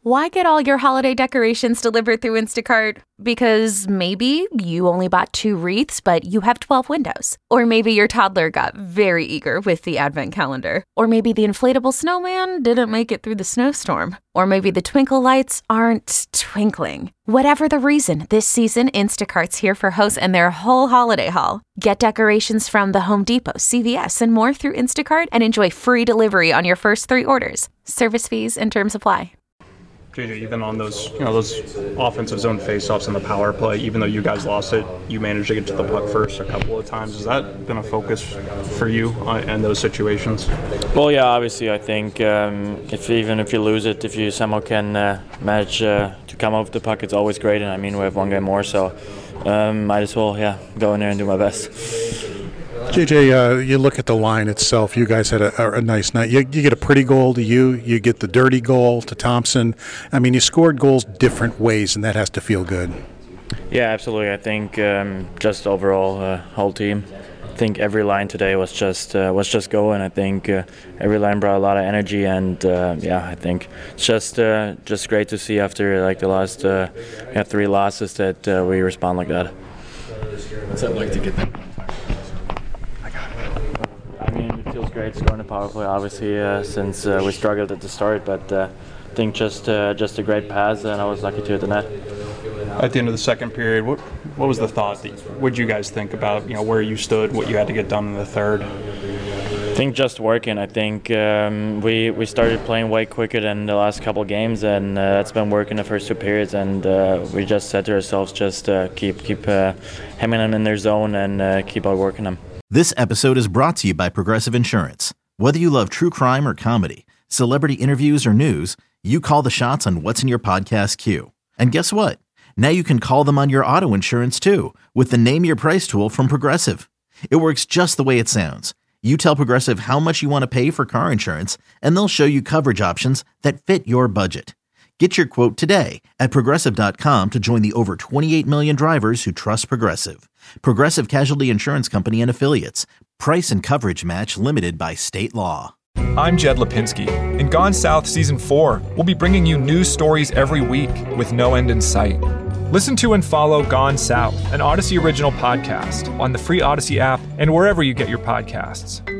Why get all your holiday decorations delivered through Instacart? Because maybe you only bought 2 wreaths, but you have 12 windows. Or maybe your toddler got very eager with the advent calendar. Or maybe the inflatable snowman didn't make it through the snowstorm. Or maybe the twinkle lights aren't twinkling. Whatever the reason, this season, Instacart's here for hosts and their whole holiday haul. Get decorations from the Home Depot, CVS, and more through Instacart and enjoy free delivery on your first 3 orders. Service fees and terms apply. JJ, even on those offensive zone faceoffs in the power play, even though you guys lost it, you managed to get to the puck first a couple of times. Has that been a focus for you in those situations? Well, yeah, obviously, I think if you lose it, if you somehow can manage to come off the puck, it's always great. And I mean, we have 1 game more, so might as well, go in there and do my best. JJ, you look at the line itself. You guys had a nice night. You get a pretty goal to you. You get the dirty goal to Thompson. I mean, you scored goals different ways, and that has to feel good. Yeah, absolutely. I think just overall, whole team. I think every line today was just going. I think every line brought a lot of energy, and I think it's just great to see after like the last 3 losses that we respond like that. What's that like to get that? It feels great scoring the power play, obviously, since we struggled at the start, but I think just a great pass, and I was lucky to hit the net. At the end of the second period, what was the thought? What did you guys think about where you stood, what you had to get done in the third? I think just working. I think we started playing way quicker than the last couple of games, and that's been working the first 2 periods, and we just said to ourselves, just keep hemming them in their zone and keep on working them. This episode is brought to you by Progressive Insurance. Whether you love true crime or comedy, celebrity interviews or news, you call the shots on what's in your podcast queue. And guess what? Now you can call them on your auto insurance too with the Name Your Price tool from Progressive. It works just the way it sounds. You tell Progressive how much you want to pay for car insurance, and they'll show you coverage options that fit your budget. Get your quote today at Progressive.com to join the over 28 million drivers who trust Progressive. Progressive Casualty Insurance Company and Affiliates. Price and coverage match limited by state law. I'm Jed Lipinski. In Gone South Season 4, we'll be bringing you news stories every week with no end in sight. Listen to and follow Gone South, an Odyssey original podcast on the free Odyssey app and wherever you get your podcasts.